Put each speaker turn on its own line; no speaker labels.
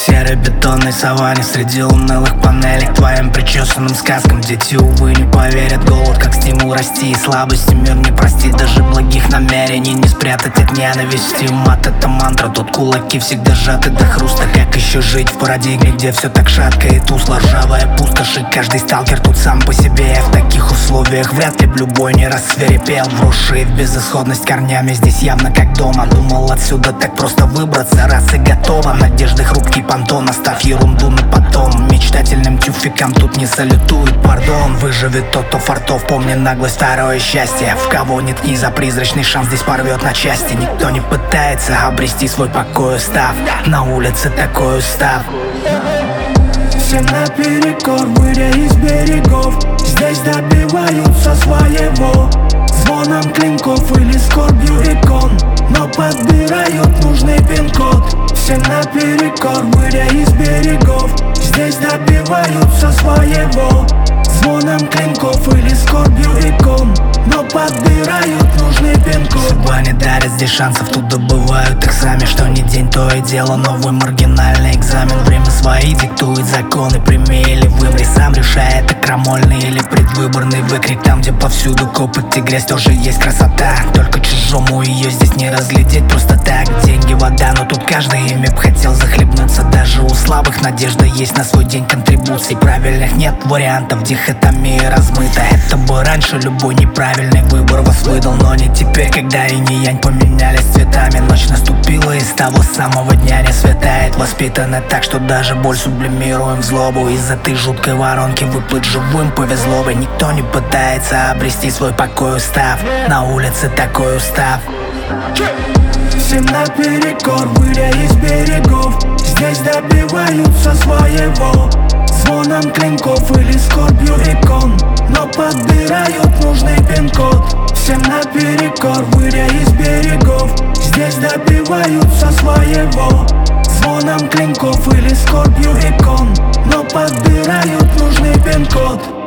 серой бетонной саванне среди унылых панелей к твоим причесанным сказкам. Дети, увы, не поверят. Голод как стимул расти, и слабости мир не простит. Даже благих намерений не спрятать от ненависти. Мат — это мантра, тут кулаки всегда сжаты до хруста. Как еще жить в парадигме, где все так шатко и тусло? Ржавая пустошь, и каждый сталкер тут сам по себе. В таких условиях вряд ли б любой не рассверепел. Вросшие в безысходность корнями здесь явно как дома. Думал, отсюда так просто выбраться, раз и готово. Надежды хрупкий понтон, оставь ерунду на потом. Мечтательным тюфикам тут не салютует пардон. Выживет тот, кто фартов, помни наглость, второе счастье. В кого не ткни, за призрачный шанс здесь порвет на части. Никто не пытается обрести свой покой, устав. На улице такой устав.
Всем наперекор, выйдя из берегов, здесь добиваются своего звоном клинков или скорбью икон, но подбирают нужный пин-код. Всем наперекор, выйдя из берегов, здесь добиваются своего звоном клинков или скорбью икон, но подбирают нужный пин-код.
Судьба не дарит здесь шансов, тут добывают их сами. Что ни день, то и дело новый маргинальный экзамен. Время свои диктует законы, прими или вымри. Сам решай, это крамольный или предвыборный выкрик. Там, где повсюду копоть и грязь, тоже есть красота. Только чужому ее здесь не разглядеть просто так. Деньги, вода, но тут каждый ими б хотел захлебнуться. Даже у слабых надежда есть на свой день контрибуций. Правильных нет вариантов, дихотомия размыта. Это бы раньше любой неправильный выбор вас выдал, но не теперь, когда инь и янь поменялись цветами. Ночь наступила, и с того самого дня не светает. Воспитаны так, что даже боль сублимируем в злобу. Из этой жуткой воронки выплыть живым повезло бы. Никто не пытается обрести свой покой, устав. На улице такой устав.
Всем наперекор, выйдя из берегов, здесь добиваются своего звоном клинков или скорбью икон, но подбирают нужный пин-код. Всем наперекор, выйдя из берегов, здесь добиваются своего звоном клинков или скорбью икон, но подбирают нужный пин-код.